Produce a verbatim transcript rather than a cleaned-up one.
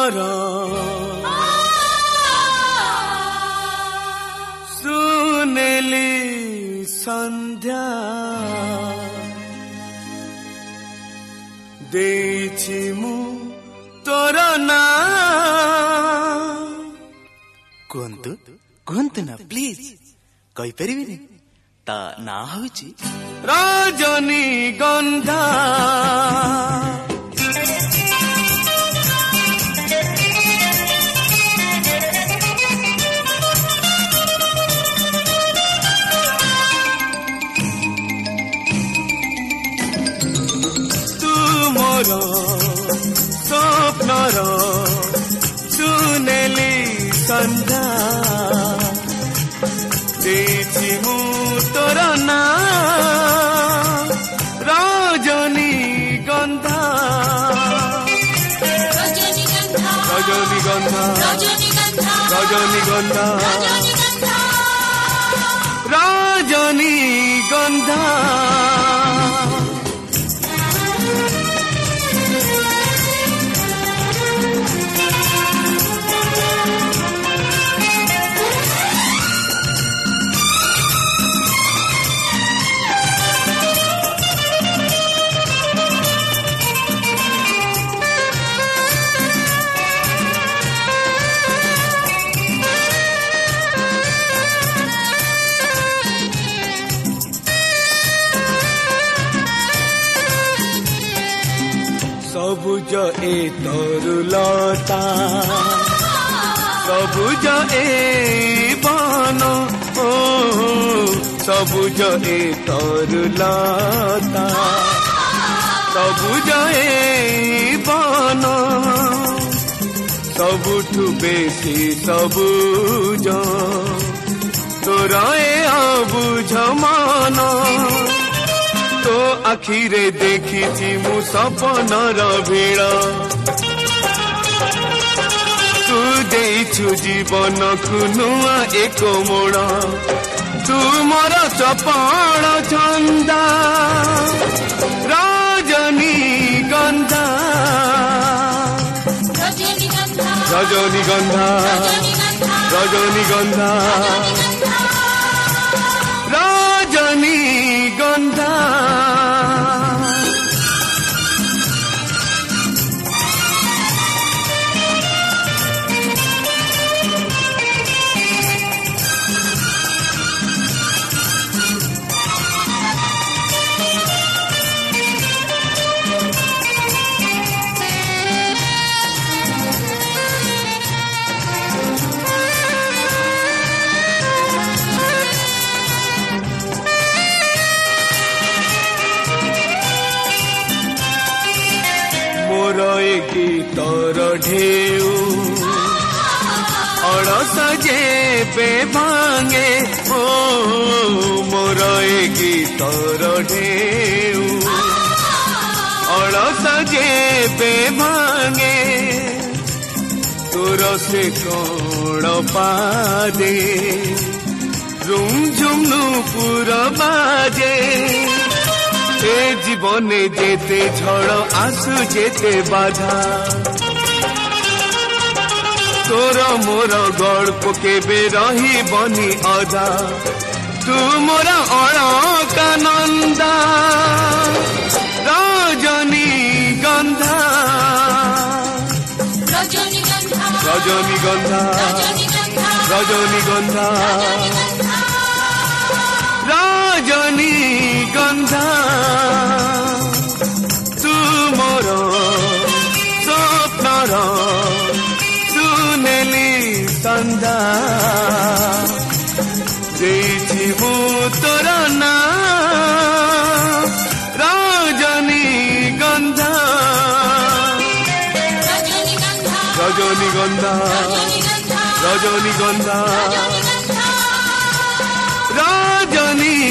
तुमर सुनेली संध्या देछि मु तोर ना कुहतु कुहतु ना प्लीज कही परिबिनी ता ना होची रजनी गंधा तुमर स्वप्नर सुनेली संध्या देछि मु तोर ना रजनी गंधा रजनी गंधा रजनी गंधा रजनी गंधा सबुज ए तरुलता सबुज ए बन ओ सबुज ए तरुलता सबुज ए बन सबुठु बेसी सबुज तोर ए अबुझ मन तो आखिरे देखी मु सपनर भीड़ तू देइछु जीवन को नुआ एक मोड़ तू मोर चपल चंदा रजनी गंधा रजनी गंधा रजनी गंधा रजनी गंधा गीतर ढेउ अड़स जे भांगे ओ मोर ए गीतर ढेउ अड़स जे भांगे तोर से कण पादे रुमझुम नुपुर बाजे ए जीवने जेते झड़ आसु जेते बाधा तोर मोर गल्प केबे रही बनी अधा तू मोर अलकानंदा रजनी गंधा रजनी गंधा रजनी गंधा रजनी गंधा तुमर स्वप्नर सुनेली संध्या देछि मु तोर ना रजनी गंधा रजनी गंधा रजनी गंधा रजनी